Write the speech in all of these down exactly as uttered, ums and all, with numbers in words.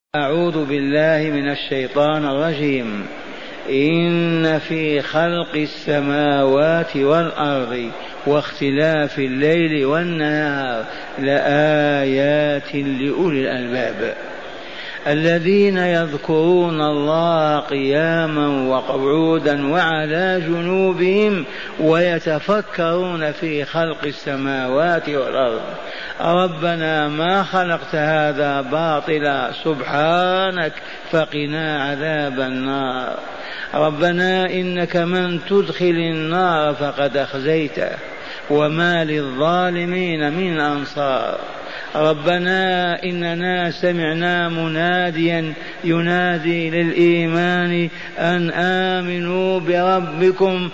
أعوذ بالله من الشيطان الرجيم. إن في خلق السماوات والأرض واختلاف الليل والنهار لآيات لأولي الألباب الذين يذكرون الله قياما وقعودا وعلى جنوبهم ويتفكرون في خلق السماوات والأرض ربنا ما خلقت هذا باطلا سبحانك فقنا عذاب النار. ربنا إنك من تدخل النار فقد أخزيته وما للظالمين من أنصار. ربنا إننا سمعنا مناديا ينادي للإيمان أن آمنوا بربكم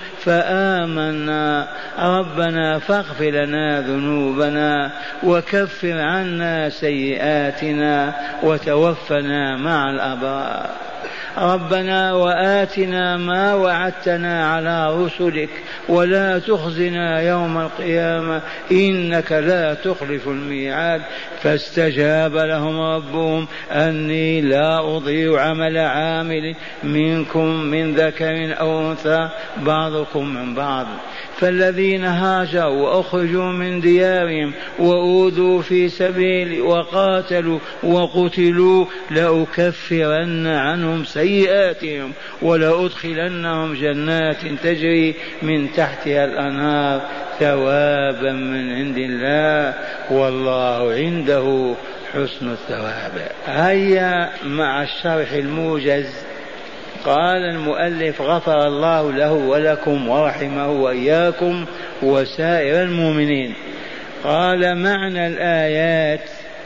فآمنا ربنا فاغفر لنا ذنوبنا وكفر عنا سيئاتنا وتوفنا مع الأبرار. ربنا وآتنا ما وعدتنا على رسلك ولا تخزنا يوم القيامة إنك لا تخلف الميعاد. فاستجاب لهم ربهم أني لا أضيع عمل عامل منكم من ذكر أو أنثى بعضكم من بعض. فالذين هاجروا وأخرجوا من ديارهم وأوذوا في سبيلي وقاتلوا وقتلوا لأكفرن عنهم سيئاتهم ولأدخلنهم جنات تجري من تحتها الأنهار ثوابا من عند الله والله عنده حسن الثواب. هيا مع الشرح الموجز. قال المؤلف غفر الله له ولكم ورحمه وإياكم وسائر المؤمنين. قال معنى الآيات: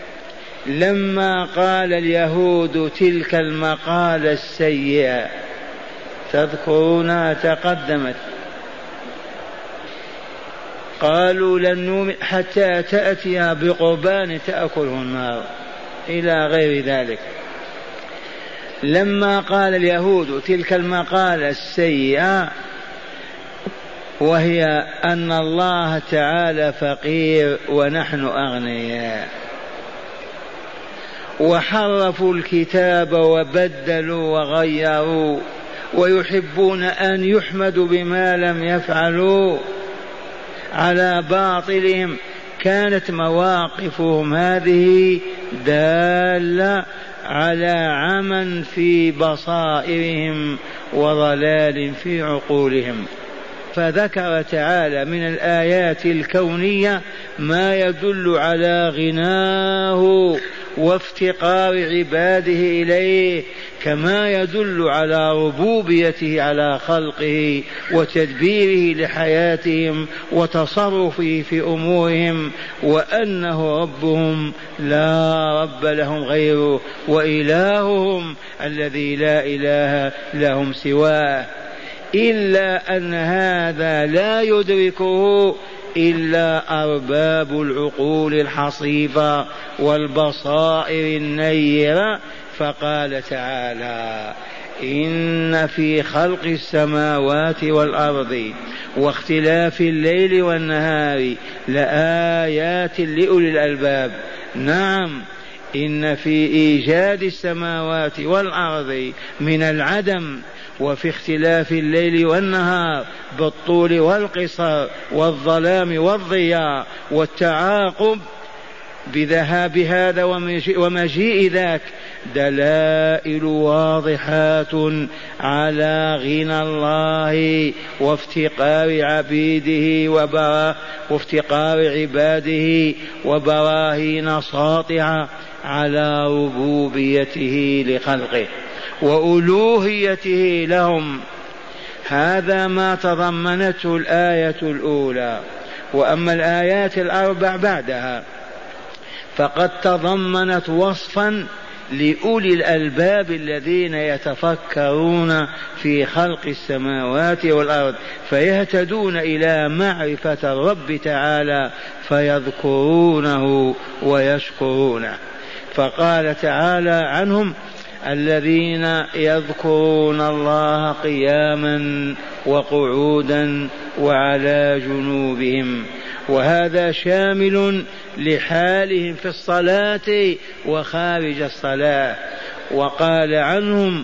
لما قال اليهود تلك المقالة السيئة تذكرونها تقدمت، قالوا لن نؤمن حتى تأتي بقربان تأكله النار إلى غير ذلك. لما قال اليهود تلك المقالة السيئة وهي أن الله تعالى فقير ونحن أغنياء، وحرفوا الكتاب وبدلوا وغيروا ويحبون أن يحمدوا بما لم يفعلوا على باطلهم، كانت مواقفهم هذه دالة على عمى في بصائرهم وضلال في عقولهم. فذكر تعالى من الآيات الكونية ما يدل على غناه وافتقار عباده إليه، كما يدل على ربوبيته على خلقه وتدبيره لحياتهم وتصرفه في أمورهم، وأنه ربهم لا رب لهم غيره وإلههم الذي لا إله لهم سواه. إلا أن هذا لا يدركه إلا أرباب العقول الحصيفة والبصائر النيرة. فقال تعالى: إن في خلق السماوات والأرض واختلاف الليل والنهار لآيات لأولي الألباب. نعم، إن في إيجاد السماوات والأرض من العدم وفي اختلاف الليل والنهار بالطول والقصر والظلام والضياء والتعاقب بذهاب هذا ومجيء ذاك دلائل واضحات على غنى الله وافتقار عبيده وبرا وافتقار عباده وبراهين ساطعة على ربوبيته لخلقه وألوهيته لهم. هذا ما تضمنته الآية الأولى. وأما الآيات الأربع بعدها فقد تضمنت وصفا لأولي الألباب الذين يتفكرون في خلق السماوات والأرض فيهتدون إلى معرفة الرب تعالى فيذكرونه ويشكرونه. فقال تعالى عنهم: الذين يذكرون الله قياما وقعودا وعلى جنوبهم وهذا شامل لحالهم في الصلاة وخارج الصلاة. وقال عنهم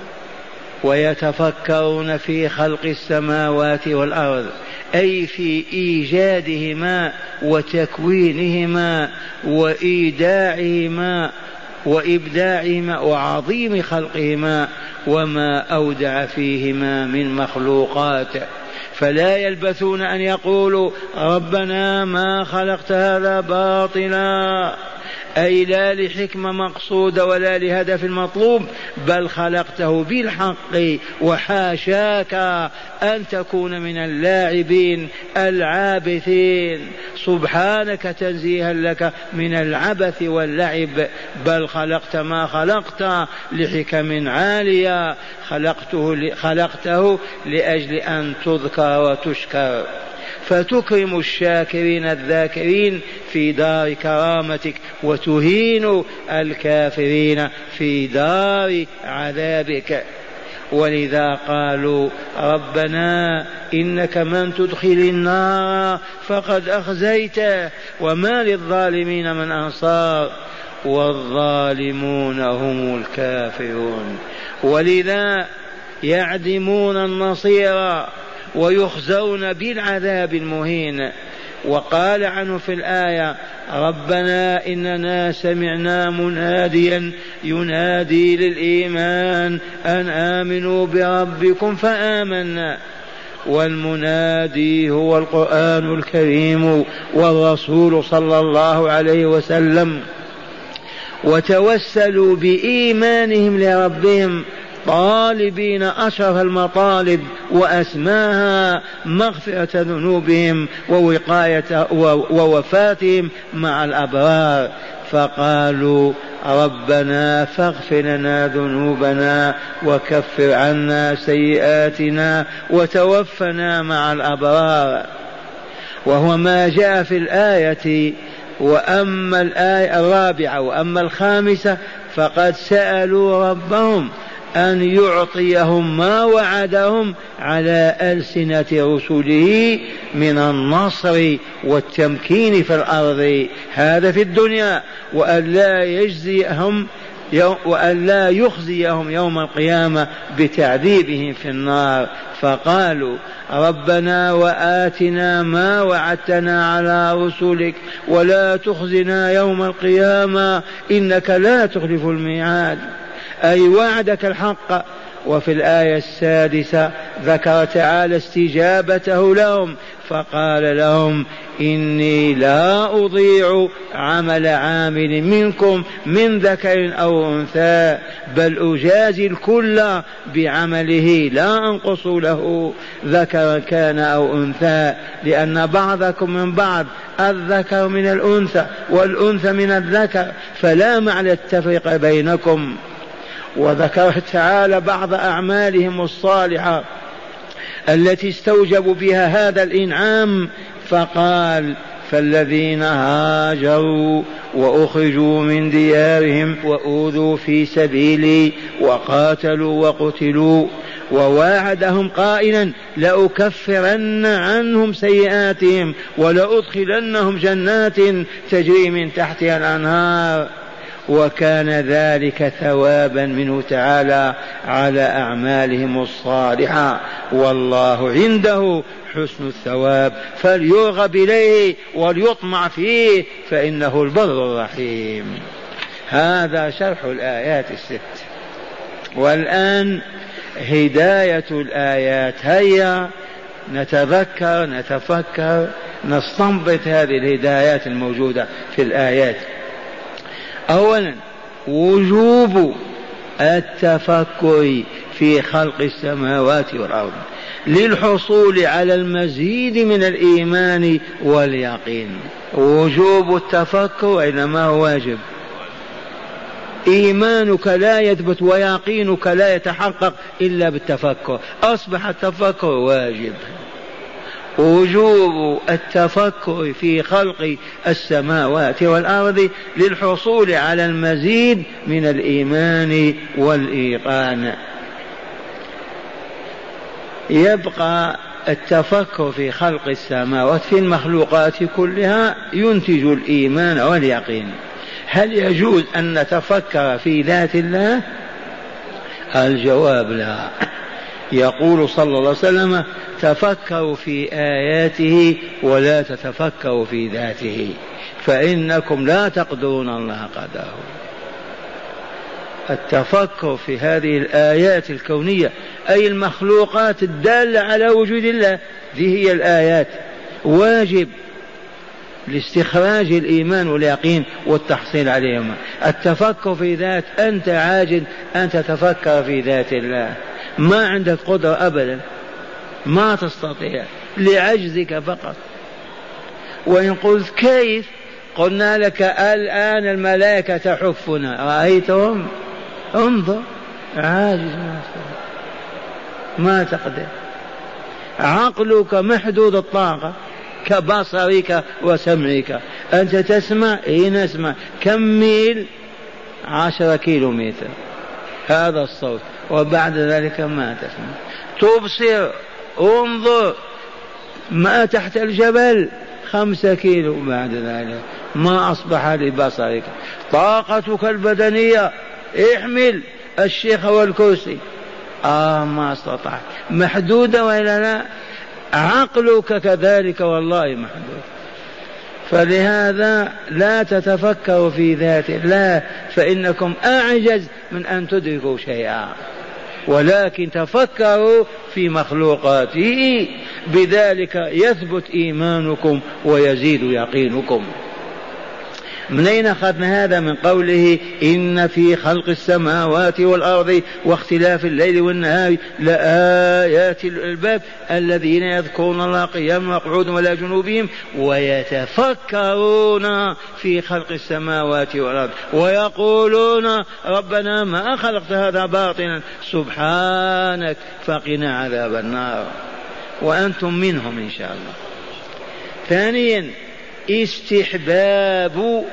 ويتفكرون في خلق السماوات والأرض، أي في إيجادهما وتكوينهما وإيداعهما وإبداعهما وعظيم خلقهما وما أودع فيهما من مخلوقات. فلا يلبثون أن يقولوا ربنا ما خلقت هذا باطلا، أي لا لحكمة مقصودة ولا لهدف مطلوب، بل خلقته بالحق، وحاشاك أن تكون من اللاعبين العابثين، سبحانك تنزيها لك من العبث واللعب، بل خلقت ما خلقت لحكم عالية، خلقته, خلقته لأجل أن تذكر وتشكر، فتكرم الشاكرين الذاكرين في دار كرامتك، وتهين الكافرين في دار عذابك. ولذا قالوا ربنا إنك من تدخل النار فقد أخزيته وما للظالمين من أنصار، والظالمون هم الكافرون. ولذا يعدمون النصير ويخزون بالعذاب المهين. وقال عنه في الآية ربنا إننا سمعنا مناديا ينادي للإيمان أن آمنوا بربكم فآمنا، والمنادي هو القرآن الكريم والرسول صلى الله عليه وسلم. وتوسلوا بإيمانهم لربهم طالبين أشرف المطالب وأسماها مغفرة ذنوبهم ووقاية ووفاتهم مع الأبرار، فقالوا ربنا فاغفر لنا ذنوبنا وكفر عنا سيئاتنا وتوفنا مع الأبرار. وهو ما جاء في الآية. وأما الآية الرابعة وأما الخامسة فقد سألوا ربهم أن يعطيهم ما وعدهم على ألسنة رسله من النصر والتمكين في الأرض، هذا في الدنيا، وأن لا يجزيهم وأن لا يخزيهم يوم القيامة بتعذيبهم في النار. فقالوا ربنا وآتنا ما وعدتنا على رسلك ولا تخزنا يوم القيامة إنك لا تخلف الميعاد، أي وعدك الحق. وفي الآية السادسة ذكر تعالى استجابته لهم فقال لهم إني لا أضيع عمل عامل منكم من ذكر أو أنثى بل أجازي الكل بعمله لا أنقص له ذكر كان أو أنثى، لأن بعضكم من بعض، الذكر من الأنثى والأنثى من الذكر، فلا معنى التفرقة بينكم. وذكر تعالى بعض أعمالهم الصالحة التي استوجبوا بها هذا الإنعام، فقال فالذين هاجروا وأخرجوا من ديارهم وأوذوا في سبيلي وقاتلوا وقتلوا، وواعدهم قائلا لأكفرن عنهم سيئاتهم ولأدخلنهم جنات تجري من تحتها الأنهار، وكان ذلك ثوابا منه تعالى على أعمالهم الصالحة، والله عنده حسن الثواب فليرغب إليه وليطمع فيه فإنه البر الرحيم. هذا شرح الآيات الست. والآن هداية الآيات، هيا نتذكر نتفكر نستنبط هذه الهدايات الموجودة في الآيات. أولا وجوب التفكر في خلق السماوات والأرض للحصول على المزيد من الإيمان واليقين. وجوب التفكر إنما هو واجب، إيمانك لا يثبت ويقينك لا يتحقق إلا بالتفكر، أصبح التفكر واجب. وجوب التفكر في خلق السماوات والأرض للحصول على المزيد من الإيمان والإيقان. يبقى التفكر في خلق السماوات في المخلوقات كلها ينتج الإيمان واليقين. هل يجوز أن نتفكر في ذات الله؟ الجواب لا. يقول صلى الله عليه وسلم تفكروا في آياته ولا تتفكروا في ذاته فإنكم لا تقدرون الله قدره. التفكر في هذه الآيات الكونية أي المخلوقات الدالة على وجود الله، ذي هي الآيات، واجب لاستخراج الإيمان واليقين والتحصيل عليهما. التفكر في ذات، أنت عاجز أن تتفكر في ذات الله، ما عندك قدرة أبدا، ما تستطيع لعجزك فقط. وإن قلت كيف؟ قلنا لك الآن الملائكة تحفنا، رأيتهم؟ انظر، عاجز ما, ما تقدر. عقلك محدود الطاقة كبصرك وسمعك، أنت تسمع؟ إيه نسمع. كم ميل؟ عشرة كيلو متر هذا الصوت، وبعد ذلك ما تسمع. تبصر، انظر، ما تحت الجبل خمسة كيلو، بعد ذلك ما أصبح لبصرك. طاقتك البدنية احمل الشيخ والكرسي، آه ما استطعت، محدودة وإلا لا؟ عقلك كذلك والله محدود. فلهذا لا تتفكروا في ذات الله فإنكم أعجز من أن تدركوا شيئا، ولكن تفكروا في مخلوقاته، بذلك يثبت إيمانكم ويزيد يقينكم. من أين أخذنا هذا؟ من قوله إن في خلق السماوات والأرض واختلاف الليل والنهار لآيات الألباب الذين يذكرون الله قياما وقعودا وعلى جنوبهم ويتفكرون في خلق السماوات والأرض ويقولون ربنا ما خلقت هذا باطلا سبحانك فقنا عذاب النار. وأنتم منهم إن شاء الله. ثانيا استحباب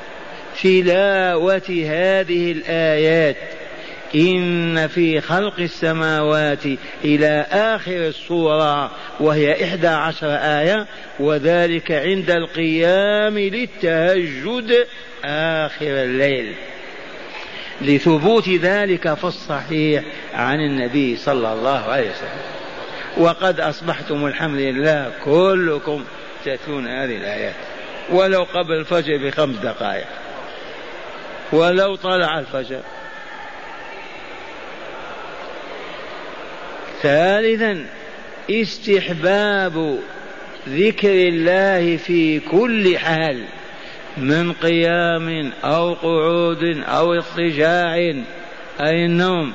تلاوة هذه الآيات إن في خلق السماوات إلى آخر السورة وهي إحدى عشر آية، وذلك عند القيام للتهجد آخر الليل، لثبوت ذلك في الصحيح عن النبي صلى الله عليه وسلم. وقد أصبحتم الحمد لله كلكم تتلون هذه الآيات ولو قبل الفجر بخمس دقائق، ولو طلع الفجر. ثالثا استحباب ذكر الله في كل حال، من قيام أو قعود أو اضطجاع أي النوم،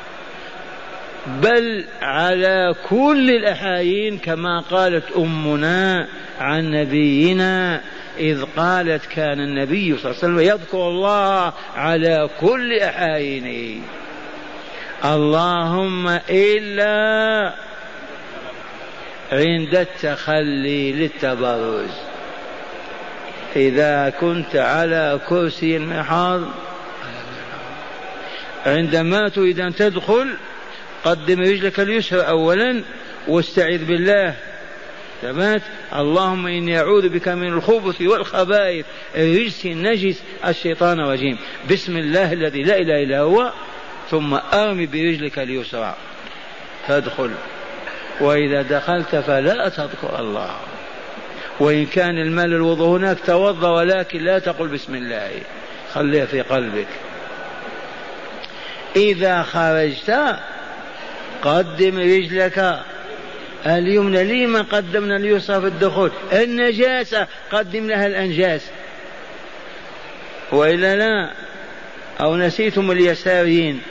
بل على كل الأحايين، كما قالت أمنا عن نبينا إذ قالت كان النبي صلى الله عليه وسلم يذكر الله على كل أحايينه، اللهم إلا عند التخلي للتبرز. إذا كنت على كرسي المحاض عندما تريد أن تدخل قدم رجلك اليسرى أولا واستعذ بالله ثبات، اللهم إني أعوذ بك من الخبث والخبائث الرجس النجس الشيطان الرجيم، بسم الله الذي لا إله إلا هو، ثم أرمي برجلك اليسرى تدخل. وإذا دخلت فلا تذكر الله، وإن كان المال الوضوء هناك توضأ، ولكن لا تقل بسم الله، خليها في قلبك. إذا خرجت قدم رجلك اليمنى، لما قدمنا اليسرى في الدخول؟ النجاسة قدم لها الأنجاس، وإلا لا؟ أو نسيتم اليساريين؟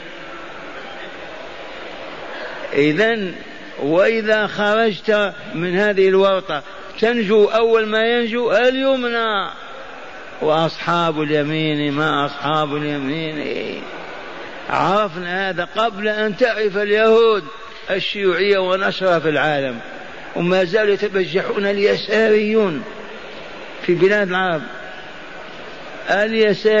إذن وإذا خرجت من هذه الورطة تنجو أول ما ينجو اليمنى، وأصحاب اليمين ما أصحاب اليمين. عرفنا هذا قبل أن تعرف اليهود الشيوعية ونشرها في العالم، وما زالوا يتبجحون اليساريون في بلاد العرب.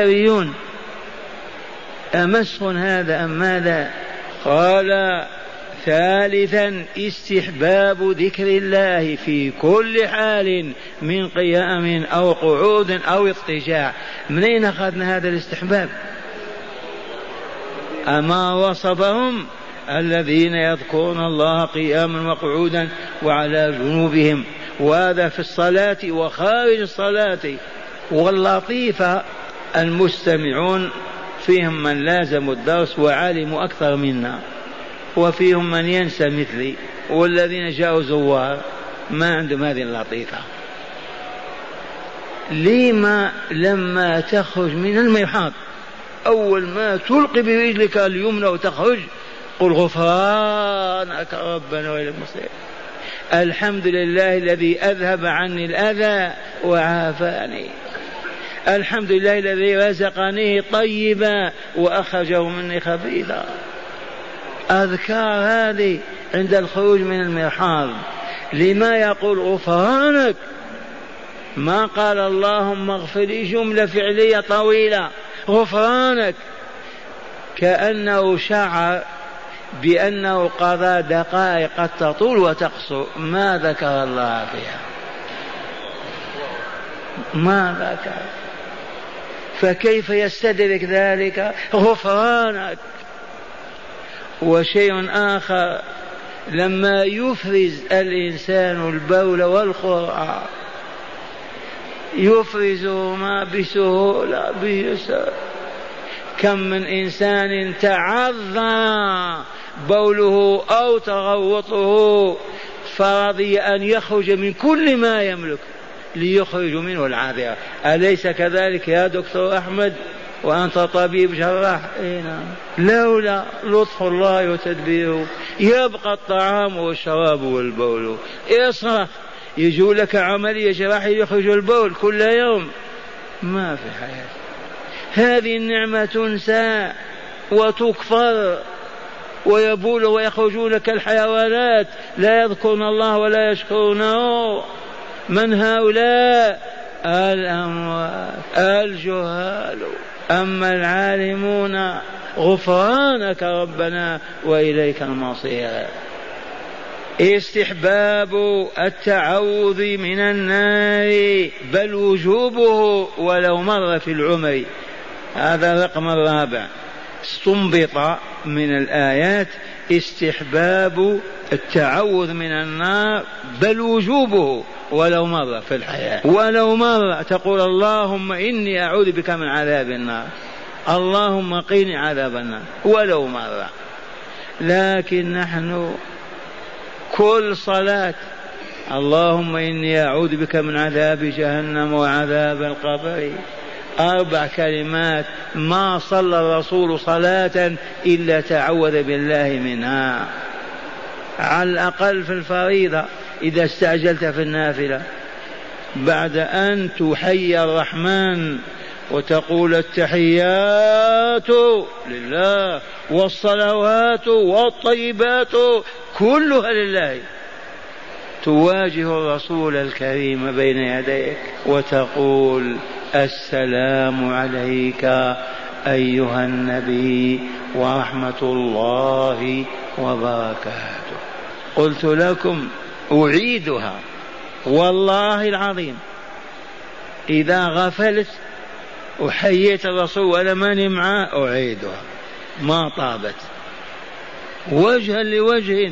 اليساريون أمسخ هذا أم ماذا؟ قال ثالثا استحباب ذكر الله في كل حال من قيام أو قعود أو اضطجاع. منين أخذنا هذا الاستحباب؟ أما وصفهم الذين يذكرون الله قياما وقعودا وعلى جنوبهم، وهذا في الصلاة وخارج الصلاة. واللطيفة المستمعون فيهم من لازموا الدرس وعلموا أكثر منا، وفيهم من ينسى مثلي، والذين جاءوا زوار ما عندهم هذه اللطيفة. لما لما تخرج من المرحاض أول ما تلقي برجلك اليمنى وتخرج قل غفرانك ربنا وإلى المصير، الحمد لله الذي أذهب عني الأذى وعافاني، الحمد لله الذي رزقني طيبا وأخرجه مني خبيثا. أذكار هذه عند الخروج من المرحاض. لما يقول غفرانك؟ ما قال اللهم اغفر لي جملة فعلية طويلة، غفرانك، كأنه شعر بأنه قضى دقائق قد تطول وتقصر ما ذكر الله فيها، ما ذكر، فكيف يستدرك ذلك؟ غفرانك. وشيء آخر، لما يفرز الإنسان البول والقرعة يفرزهما بسهولة بيسر. كم من إنسان تعذى بوله أو تغوطه فرضي أن يخرج من كل ما يملك ليخرج منه العاذرة. أليس كذلك يا دكتور أحمد وأنت طبيب جراح؟ إيه نعم. لولا لطف الله وتدبيره يبقى الطعام والشراب والبول. اصرخ يجوا لك عملية جراحية يخرج البول كل يوم، ما في حياة. هذه النعمة تنسى وتكفر ويبول ويخرجون كالحيوانات لا يذكرون الله ولا يشكرونه. من هؤلاء؟ الأموات الجهال. أما العالمون غفرانك ربنا وإليك المصير. استحباب التعوذ من النار بل وجوبه ولو مر في العمر. هذا الرقم الرابع، استنبط من الآيات استحباب التعوذ من النار بل وجوبه ولو مر في الحياة. ولو مر تقول اللهم إني أعوذ بك من عذاب النار، اللهم قيني عذاب النار، ولو مر. لكن نحن كل صلاة اللهم إني أعوذ بك من عذاب جهنم وعذاب القبر، أربع كلمات ما صلى الرسول صلاة إلا تعوذ بالله منها، على الأقل في الفريضة. إذا استعجلت في النافلة بعد أن تحيي الرحمن وتقول التحيات لله والصلوات والطيبات كلها لله، تواجه الرسول الكريم بين يديك وتقول السلام عليك أيها النبي ورحمة الله وبركاته. قلت لكم أعيدها والله العظيم، إذا غفلت وحييت الرسول ولا ماني معاه أعيدها ما طابت، وجها لوجه.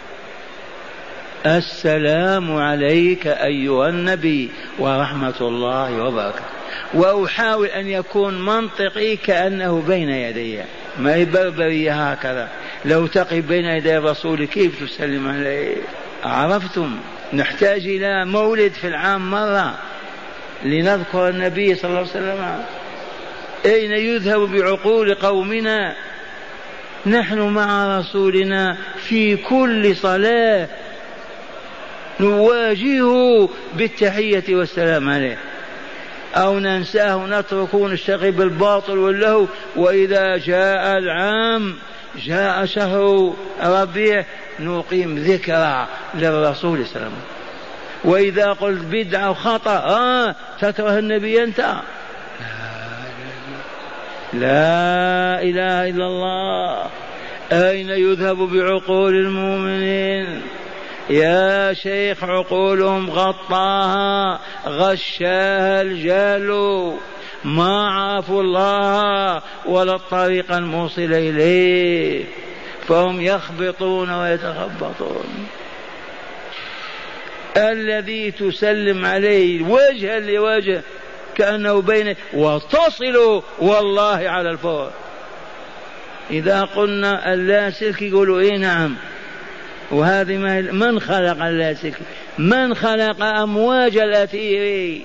السلام عليك أيها النبي ورحمة الله وبركاته. وأحاول أن يكون منطقي كأنه بين يدي، ما هي بربرية هكذا. لو تقف بين يدي الرسول كيف تسلم عليه؟ عرفتم؟ نحتاج إلى مولد في العام مرة لنذكر النبي صلى الله عليه وسلم. أين يذهب بعقول قومنا؟ نحن مع رسولنا في كل صلاة نواجهه بالتحية والسلام عليه، أو ننساه نتركه ونشتغل بالباطل واللهو. وإذا جاء العام جاء شهر ربيع نقيم ذكرى للرسول صلى الله عليه وسلم. وإذا قلت بدعة وخطأ آه تكره النبي أنت، لا إله إلا الله. أين يذهب بعقول المؤمنين؟ يا شيخ عقولهم غطاها غشاها الجهل، ما عرفوا الله ولا الطريق الموصل إليه، فهم يخبطون ويتخبطون. الذي تسلم عليه وجها لوجه كأنه بين وتصل والله على الفور. إذا قلنا اللاسلكي يقولوا إيه نعم، وهذه من خلق اللاسلكي؟ من خلق أمواج الأثير؟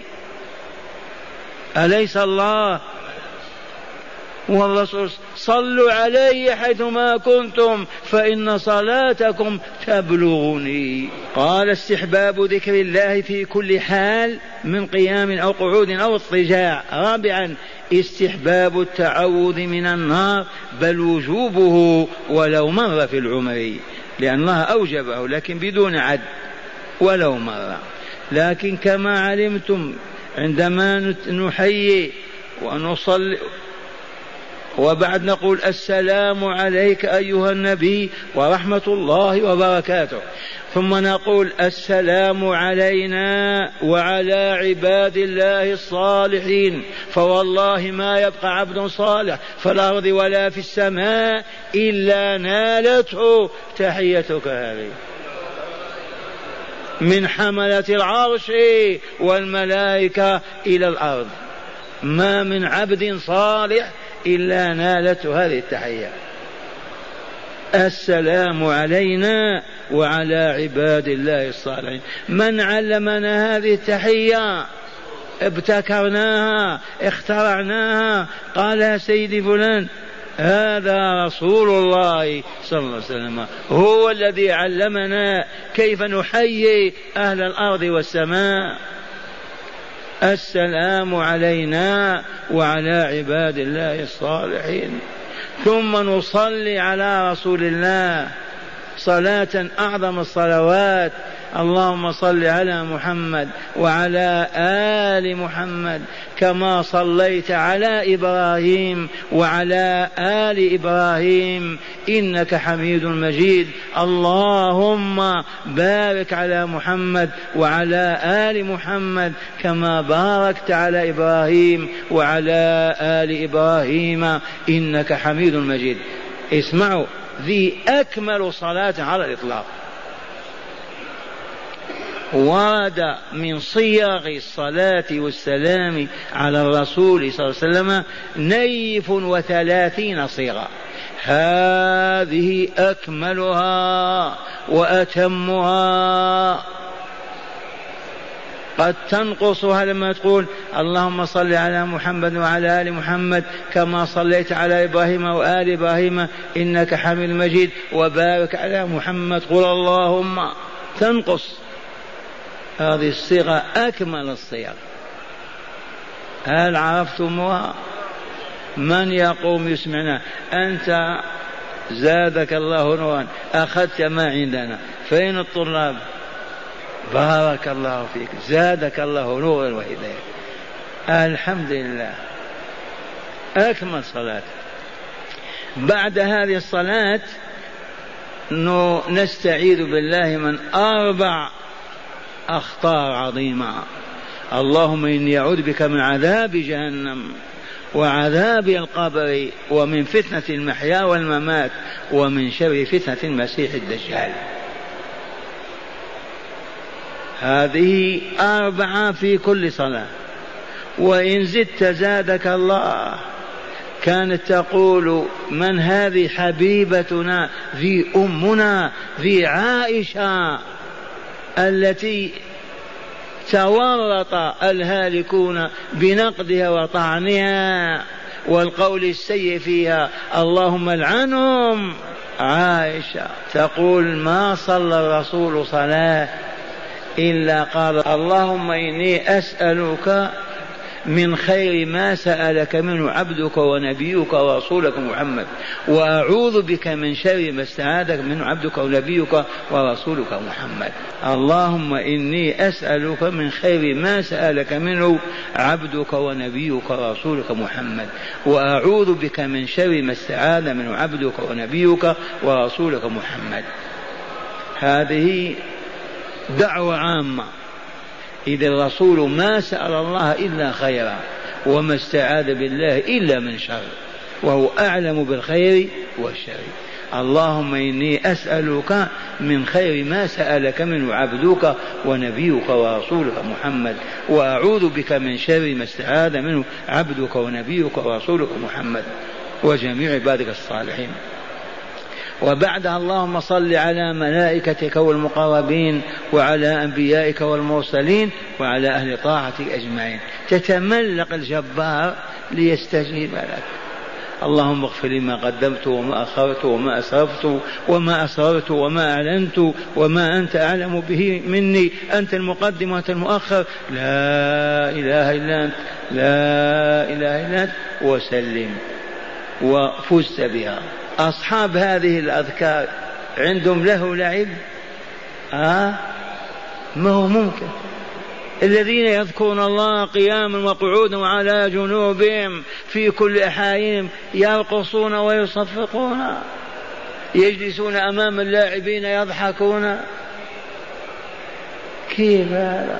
أليس الله؟ والرسول صلوا علي حيثما كنتم فإن صلاتكم تبلغني. قال استحباب ذكر الله في كل حال من قيام أو قعود أو اضطجاع. رابعا استحباب التعوذ من النار، بل وجوبه ولو مر في العمر، لأن الله أوجبه لكن بدون عد ولو مرة. لكن كما علمتم عندما نحيي ونصلي وبعد نقول السلام عليك أيها النبي ورحمة الله وبركاته، ثم نقول السلام علينا وعلى عباد الله الصالحين، فوالله ما يبقى عبد صالح في الأرض ولا في السماء إلا نالته تحيتك هذه من حملة العرش والملائكة إلى الأرض، ما من عبد صالح إلا نالته هذه التحية. السلام علينا وعلى عباد الله الصالحين. من علمنا هذه التحية؟ ابتكرناها اخترعناها، قال سيدي فلان، هذا رسول الله صلى الله عليه وسلم هو الذي علمنا كيف نحيي أهل الأرض والسماء. السلام علينا وعلى عباد الله الصالحين. ثم نصلي على رسول الله صلاة أعظم الصلوات، اللهم صل على محمد وعلى آل محمد كما صليت على إبراهيم وعلى آل إبراهيم إنك حميد مجيد. اللهم بارك على محمد وعلى آل محمد كما باركت على إبراهيم وعلى آل إبراهيم إنك حميد مجيد. اسمعوا، ذي أكمل صلاة على الإطلاق. ورد من صيغ الصلاة والسلام على الرسول صلى الله عليه وسلم نيف وثلاثين صيغة، هذه أكملها وأتمها. قد تنقصها لما تقول اللهم صل على محمد وعلى آل محمد كما صليت على إبراهيم وآل إبراهيم إنك حميد مجيد وبارك على محمد، قل اللهم، تنقص. هذه الصيغة أكمل الصيغ. هل عرفتموها؟ من يقوم يسمعنا؟ أنت زادك الله نورا أخذت ما عندنا، فين الطلاب؟ بارك الله فيك، زادك الله نورا وهداية. الحمد لله، أكمل صلاة. بعد هذه الصلاة نستعيذ بالله من أربع أخطار عظيمة. اللهم إني أعوذ بك من عذاب جهنم وعذاب القبر ومن فتنة المحيا والممات ومن شر فتنة المسيح الدجال. هذه أربعة في كل صلاة، وإن زدت زادك الله. كانت تقول من هذه؟ حبيبتنا ذي أمنا ذي عائشة التي تورط الهالكون بنقدها وطعنها والقول السيء فيها، اللهم العنهم. عائشة تقول ما صلى الرسول صلاة إلا قال اللهم إني أسألك من خير ما سألك منه عبدك ونبيك ورسولك محمد، وأعوذ بك من شر ما استعاذك منه عبدك ونبيك ورسولك محمد. اللهم إني أسألك من خير ما سألك منه عبدك ونبيك ورسولك محمد، وأعوذ بك من شر ما استعاذ منه عبدك ونبيك ورسولك محمد. هذه دعوة عامة. إذا الرسول ما سأل الله إلا خيرا، وما استعاذ بالله إلا من شر، وهو أعلم بالخير والشر. اللهم إني أسألك من خير ما سألك منه عبدك ونبيك ورسولك محمد، وأعوذ بك من شر ما استعاذ منه عبدك ونبيك ورسولك محمد وجميع عبادك الصالحين. وبعدها اللهم صل على ملائكتك والمقربين وعلى أنبيائك والمرسلين وعلى أهل طاعتك أجمعين. تتملق الجبار ليستجيب لك. اللهم اغفر لي ما قدمت وما أخرت وما أسرفت وما أسررت وما أعلنت وما أنت أعلم به مني، أنت المقدم وأنت المؤخر، لا إله إلا أنت، لا إله إلا أنت، وسلم وفزت بها. أصحاب هذه الأذكار عندهم له لعب؟ آه ما هو ممكن. الذين يذكرون الله قياما وقعودا وعلى جنوبهم في كل أحايينهم يرقصون ويصفقون، يجلسون أمام اللاعبين يضحكون. كيف هذا؟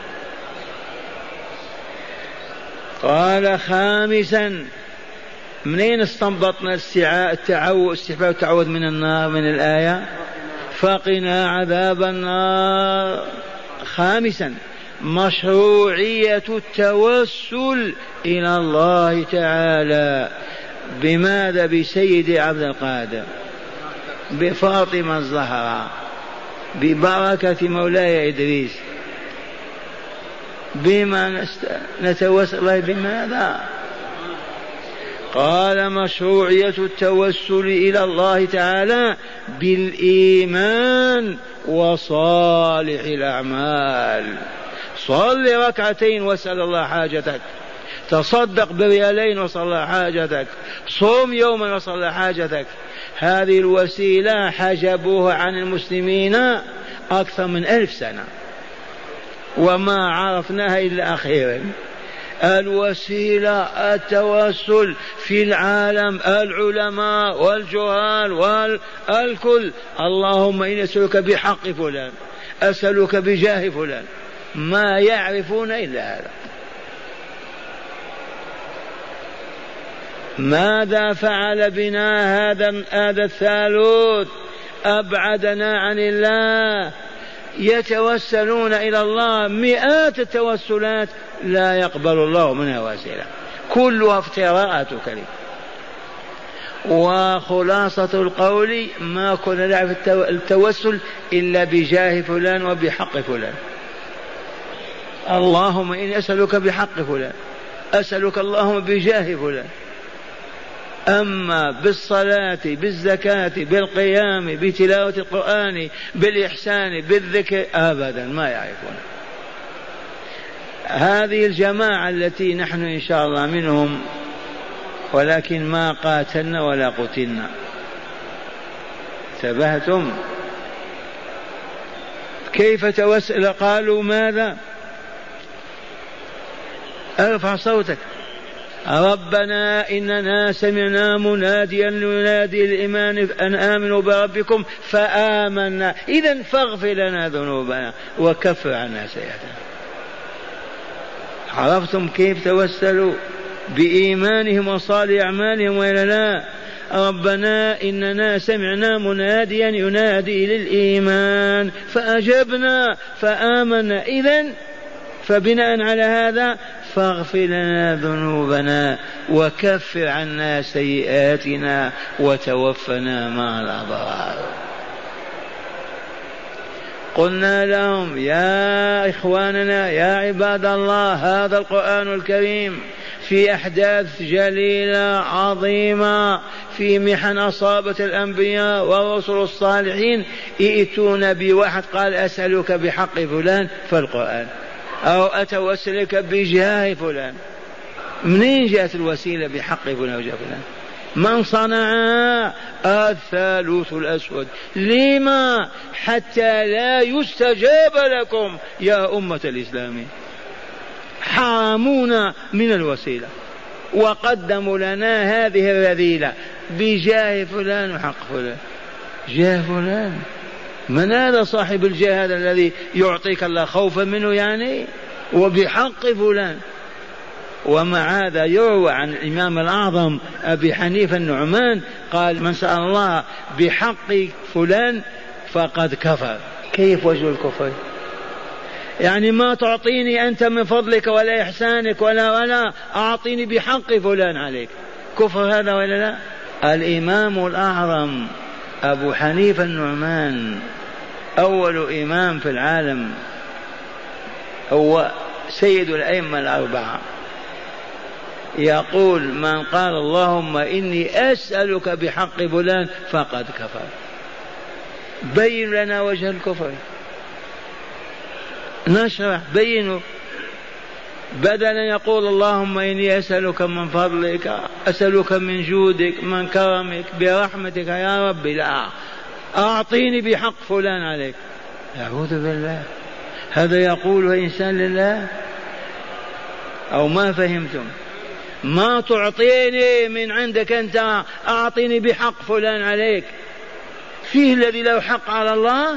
قال خامسا، منين استنبطنا التعوذ استحباب التعوذ من النار من الآية؟ فقنا عذاب النار. خامسا، مشروعية التوسل إلى الله تعالى. بماذا؟ بسيد عبد القادر، بفاطمة الزهراء، ببركة مولاي إدريس. بما نتوسل الله؟ بماذا؟ قال مشروعية التوسل إلى الله تعالى بالإيمان وصالح الأعمال. صل ركعتين واسأل الله حاجتك، تصدق بريالين واسأل الله حاجتك، صوم يوما واسأل الله حاجتك. هذه الوسيلة حجبوها عن المسلمين أكثر من ألف سنة وما عرفناها إلا أخيرا. الوسيلة التوسل في العالم، العلماء والجهال والكل. اللهم إني أسألك بحق فلان، أسألك بجاه فلان، ما يعرفون إلا هذا. ماذا فعل بنا هذا هذا الثالوث؟ أبعدنا عن الله. يتوسلون إلى الله مئات التوسلات لا يقبل الله منها وسيلة، كلها افتراءات كريم. وخلاصة القول ما كنا نعرف التوسل إلا بجاه فلان وبحق فلان. اللهم إني أسألك بحق فلان، أسألك اللهم بجاه فلان. أما بالصلاة، بالزكاة، بالقيام، بتلاوة القرآن، بالإحسان، بالذكر، أبدا ما يعرفون. هذه الجماعة التي نحن إن شاء الله منهم، ولكن ما قاتلنا ولا قتلنا. انتبهتم؟ كيف توسل؟ قالوا ماذا؟ ارفع صوتك. ربنا إننا سمعنا مناديا ينادي الإيمان أن آمنوا بربكم فآمنا، إذن فاغفر لنا ذنوبنا وكفر عنا سيئاتنا. عرفتم كيف توسلوا؟ بإيمانهم وصالح أعمالهم وإلا لا؟ ربنا إننا سمعنا مناديا ينادي للإيمان فأجبنا فآمنا، إذن فبناء على هذا فاغفر لنا ذنوبنا وكفر عنا سيئاتنا وتوفنا مع الأبرار. قلنا لهم يا إخواننا يا عباد الله، هذا القرآن الكريم في أحداث جليلة عظيمة، في محن أصابت الأنبياء والرسل الصالحين، ائتونا بواحد قال أسألك بحق فلان، فالقرآن أو أتوسل لك بجاه فلان. منين جاءت الوسيلة بحق فلان وجاه فلان؟ من صنع الثالوث الأسود. لما؟ حتى لا يستجاب لكم يا أمة الإسلام. حرمونا من الوسيلة وقدموا لنا هذه الرذيلة بجاه فلان وحق فلان. جاه فلان؟ من هذا صاحب الجاه هذا الذي يعطيك الله خوفا منه يعني؟ وبحق فلان. ومع هذا يروى عن الإمام الأعظم أبي حنيفة النعمان قال من سأل الله بحق فلان فقد كفر. كيف وجه الكفر؟ يعني ما تعطيني أنت من فضلك ولا إحسانك ولا ولا أعطيني بحق فلان عليك. كفر هذا ولا لا؟ الإمام الأعظم أبو حنيفة النعمان أول إمام في العالم، هو سيد الأئمة الأربعة، يقول من قال اللهم إني أسألك بحق فلان فقد كفر. بين لنا وجه الكفر، نشرح بينه. بدلا يقول اللهم إني أسألك من فضلك، أسألك من جودك من كرمك برحمتك يا رب، لا أعطيني بحق فلان عليك. أعوذ بالله، هذا يقوله إنسان لله؟ أو ما فهمتم؟ ما تعطيني من عندك أنت، أعطيني بحق فلان عليك. فيه الذي له حق على الله؟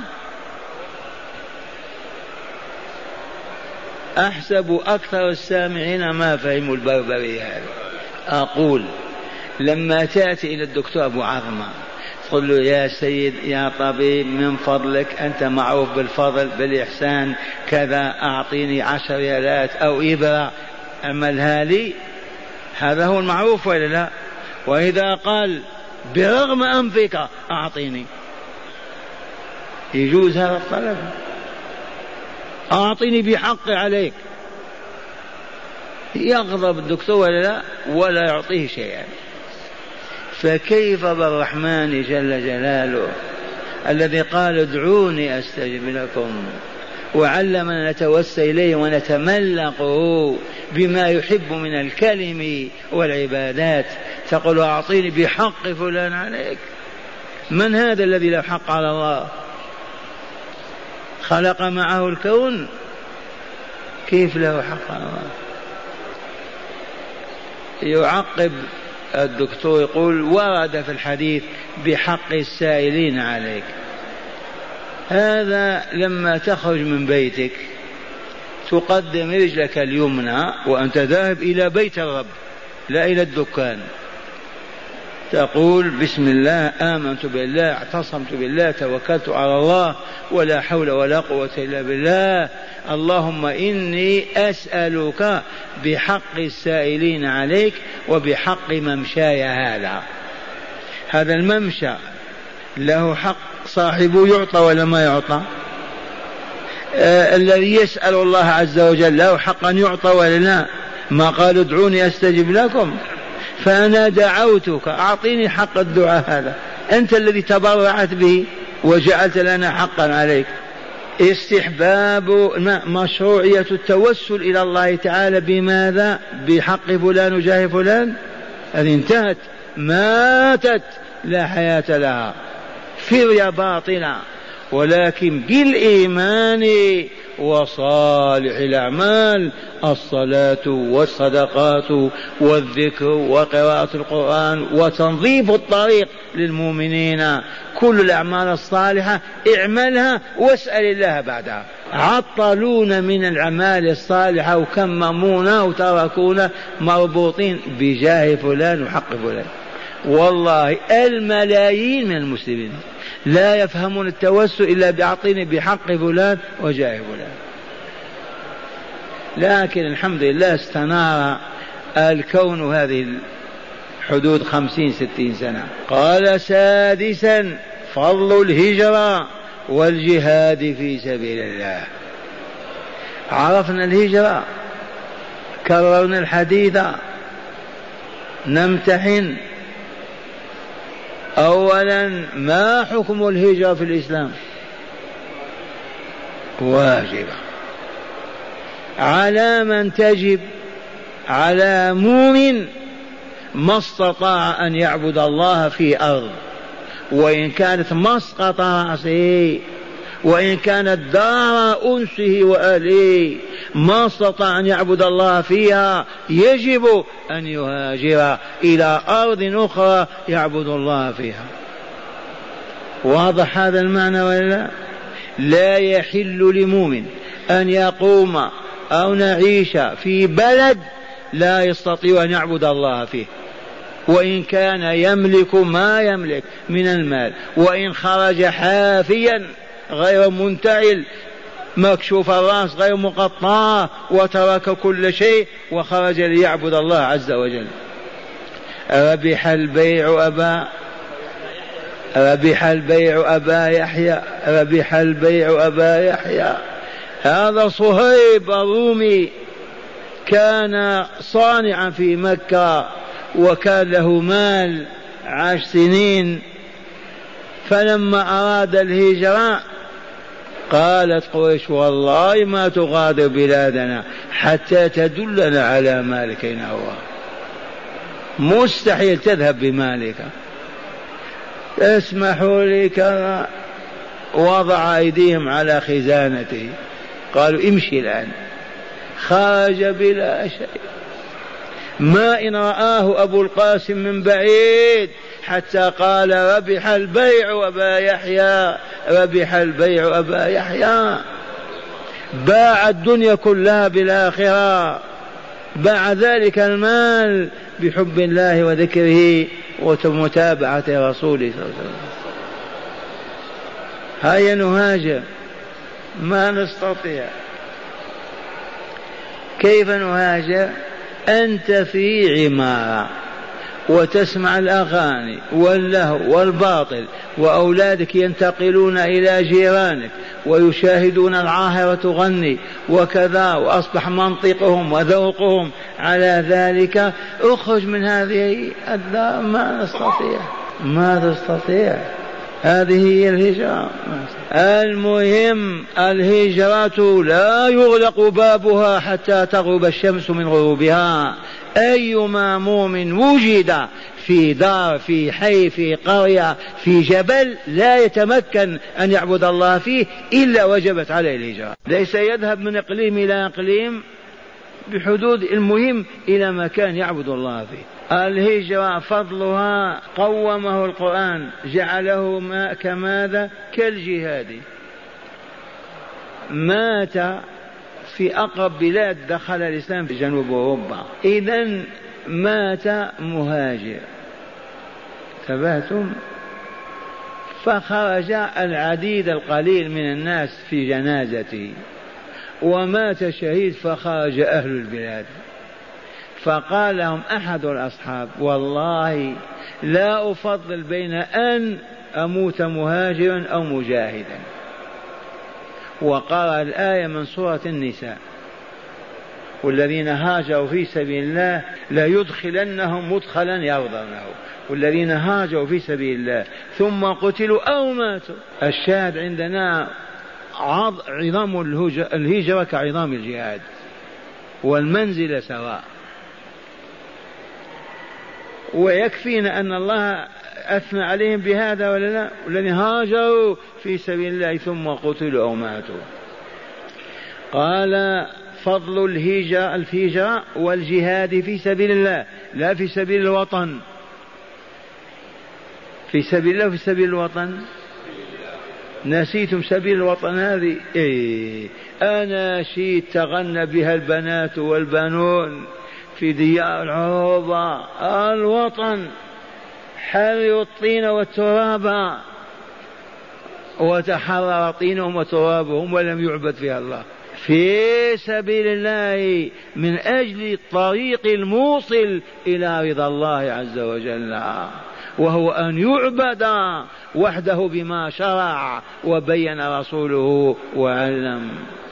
أحسب أكثر السامعين ما فهموا البربرية هذه. أقول لما تأتي إلى الدكتور أبو عظمة تقول له يا سيد يا طبيب من فضلك أنت معروف بالفضل بالإحسان كذا، أعطيني عشر ريالات أو إبرة أعملها لي، هذا هو المعروف ولا لا؟ وإذا قال برغم أنفك أعطيني، يجوز هذا الطلب؟ أعطيني بحق عليك. يغضب الدكتور ولا لا؟ ولا يعطيه شيئا. فكيف بالرحمن جل جلاله الذي قال ادعوني أستجب لكم، وعلمنا نتوسل إليه ونتملقه بما يحب من الكلم والعبادات، تقول أعطيني بحق فلان عليك. من هذا الذي له حق على الله؟ خلق معه الكون، كيف له حق على الله؟ يعقب الدكتور يقول ورد في الحديث بحق السائلين عليك. هذا لما تخرج من بيتك تقدم رجلك اليمنى وأنت ذاهب إلى بيت الرب لا إلى الدكان، تقول بسم الله آمنت بالله اعتصمت بالله توكلت على الله ولا حول ولا قوة إلا بالله، اللهم إني أسألك بحق السائلين عليك وبحق ممشاي هذا. هذا الممشى له حق صاحبه يعطى ولا ما يعطى؟ آه الذي يسأل الله عز وجل له حق أن يعطى ولا لا؟ ما قال ادعوني أستجب لكم؟ فأنا دعوتك أعطيني حق الدعاء هذا، أنت الذي تبرعت به وجعلت لنا حقا عليك. استحباب مشروعية التوسل إلى الله تعالى بماذا؟ بحق فلان وجاه فلان. هذه انتهت، ماتت، لا حياة لها، فرية باطلة. ولكن بالإيمان وصالح الأعمال، الصلاة والصدقات والذكر وقراءة القرآن وتنظيف الطريق للمؤمنين، كل الأعمال الصالحة اعملها واسأل الله بعدها. عطلون من الأعمال الصالحة وكممونا وتركونا مربوطين بجاه فلان وحق فلان. والله الملايين من المسلمين لا يفهمون التوسل إلا بأعطيني بحق فلان وجاه فلان. لكن الحمد لله استنار الكون هذه حدود خمسين ستين سنة. قال سادسا فضل الهجرة والجهاد في سبيل الله. عرفنا الهجرة، كررنا الحديث، نمتحن. أولا ما حكم الهجرة في الإسلام؟ واجبة على من تجب؟ على مؤمن ما استطاع أن يعبد الله في أرض، وإن كانت مسقط رأسه، وإن كانت دار أنسه وأهله، ما استطاع أن يعبد الله فيها، يجب أن يهاجر إلى أرض أخرى يعبد الله فيها. واضح هذا المعنى ولا؟ لا يحل لمؤمن أن يقوم أو نعيش في بلد لا يستطيع أن يعبد الله فيه، وإن كان يملك ما يملك من المال، وإن خرج حافيا غير منتعل مكشوف الرأس غير مقطع وترك كل شيء وخرج ليعبد الله عز وجل. ربح البيع أبا ربح البيع أبا يحيى ربح البيع أبا يحيى. هذا صهيب الرومي كان صانعا في مكة وكان له مال عاش سنين، فلما أراد الهجرة قالت قريش والله ما تغادر بلادنا حتى تدلنا على مالك أين هو، مستحيل تذهب بمالك، اسمحوا لي كذا. وضع أيديهم على خزانته، قالوا امشي الآن. خرج بلا شيء، ما إن رآه أبو القاسم من بعيد حتى قال ربح البيع أبا يحيى ربح البيع أبا يحيى. باع الدنيا كلها بالآخرة، باع ذلك المال بحب الله وذكره ومتابعة رسوله صلى الله عليه وسلم. هيا نهاجر، ما نستطيع. كيف نهاجر؟ أنت في عمارة وتسمع الأغاني واللهو والباطل، وأولادك ينتقلون إلى جيرانك ويشاهدون العاهرة تغني وكذا، وأصبح منطقهم وذوقهم على ذلك. اخرج من هذه الدار، ما نستطيع ما تستطيع. هذه هي الهجرة. المهم الهجرة لا يغلق بابها حتى تغرب الشمس من غروبها. أيما مؤمن وجد في دار في حي في قرية في جبل لا يتمكن أن يعبد الله فيه إلا وجبت عليه الهجرة. ليس يذهب من إقليم إلى إقليم بحدود، المهم إلى مكان يعبد الله فيه. الهجرة فضلها قومه القرآن، جعله ما كماذا؟ كالجهاد. مات في أقرب بلاد دخل الإسلام في جنوب أوروبا، إذن مات مهاجر، تبهتم. فخرج العديد القليل من الناس في جنازته، ومات شهيد، فخرج أهل البلاد. فقال لهم أحد الأصحاب والله لا أفضل بين أن أموت مهاجرا أو مجاهدا، وقرأ الآية من سورة النساء: والذين هاجروا في سبيل الله ليدخلنهم مدخلا يرضونه، والذين هاجروا في سبيل الله ثم قتلوا أو ماتوا. الشاهد عندنا عظام الهجرة كعظام الجهاد، والمنزل سواء. ويكفينا أن الله أثنى عليهم بهذا ولا لا؟ والذين هاجروا في سبيل الله ثم قتلوا أو ماتوا. قال فضل الهجرة الهجرة والجهاد في سبيل الله، لا في سبيل الوطن. في سبيل الله وفي سبيل الوطن. نسيتم سبيل الوطن هذه؟ إيه، أنا شيء تغنى بها البنات والبنون في ديار العروبة. الوطن حرروا الطين والتراب، وتحرر طينهم وترابهم ولم يعبد فيها الله. في سبيل الله من أجل الطريق الموصل إلى رضا الله عز وجل، وهو أن يعبد وحده بما شرع وبين رسوله وعلم.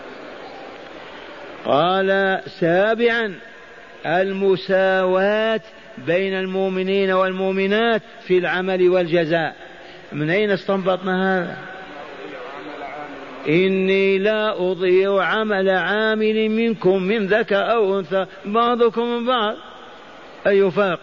قال سابعا المساواة بين المؤمنين والمؤمنات في العمل والجزاء. من أين استنبطنا هذا؟ إني لا أضيع عمل عامل منكم من ذكر أو أنثى بعضكم من بعض. أي فرق؟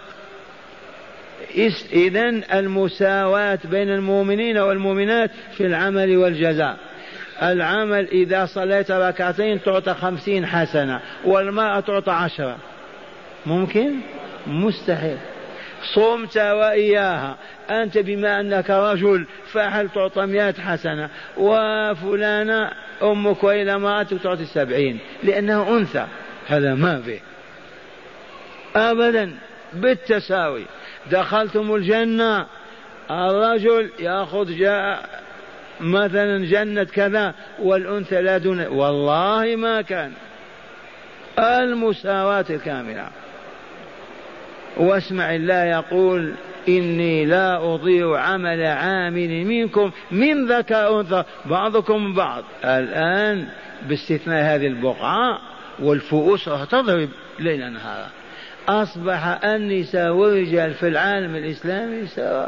إذن المساواة بين المؤمنين والمؤمنات في العمل والجزاء. العمل إذا صليت ركعتين تعطى خمسين حسنة والمرأة تعطى عشرة، ممكن؟ مستحيل. صمت وإياها أنت بما أنك رجل فهل تعطى مئة حسنة، وفلانة أمك وإلى امرأتك تعطي سبعين لأنها أنثى. هذا ما به أبدا، بالتساوي. دخلتم الجنة الرجل يأخذ جاء مثلا جنة كذا والأنثى لا دون، والله ما كان. المساواة الكاملة. واسمع الله يقول إني لا أضيع عمل عامل منكم من ذكر أنثى بعضكم من بعض. الآن باستثناء هذه البقعة والفؤوس راح تضرب ليل نهارا، أصبح النساء والرجال في العالم الإسلامي سواء،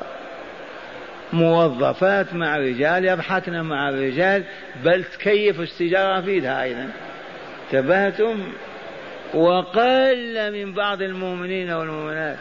موظفات مع رجال يضحكن مع الرجال، بل تكيف السجارة في يدها أيضا. تبهتم. وقل من بعض المؤمنين والمؤمنات.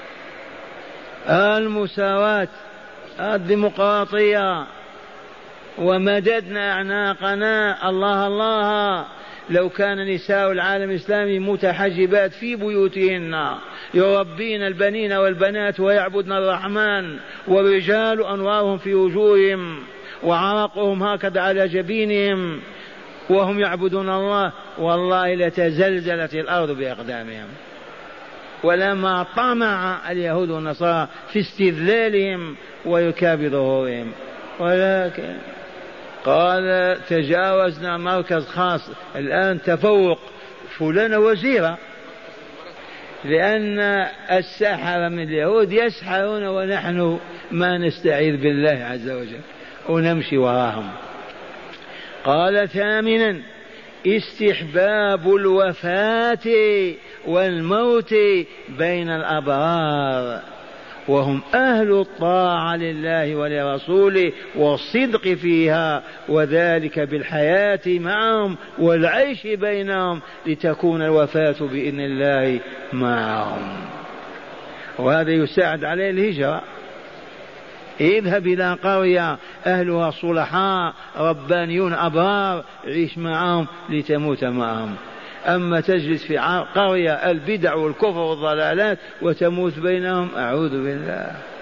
المساواة، الديمقراطية، ومددنا أعناقنا. الله الله، لو كان نساء العالم الإسلامي متحجبات في بيوتهن يربين البنين والبنات ويعبدن الرحمن، والرجال أنوارهم في وجوههم وعرقهم هكذا على جبينهم وهم يعبدون الله، والله لتزلزلت الأرض بأقدامهم. ولما طمع اليهود والنصارى في استذلالهم ويكاب ظهورهم، ولكن قال تجاوزنا مركز خاص، الآن تفوق فلان وزيرة، لأن السحرة من اليهود يسحرون ونحن ما نستعيذ بالله عز وجل ونمشي وراهم. قال ثامنا استحباب الوفاة والموت بين الأبرار وهم أهل الطاعة لله ولرسوله والصدق فيها، وذلك بالحياة معهم والعيش بينهم لتكون الوفاة بإذن الله معهم. وهذا يساعد عليه الهجرة. اذهب إلى قرية أهلها صلحاء ربانيون أبرار، عيش معهم لتموت معهم. أما تجلس في قرية البدع والكفر والضلالات وتموت بينهم، أعوذ بالله.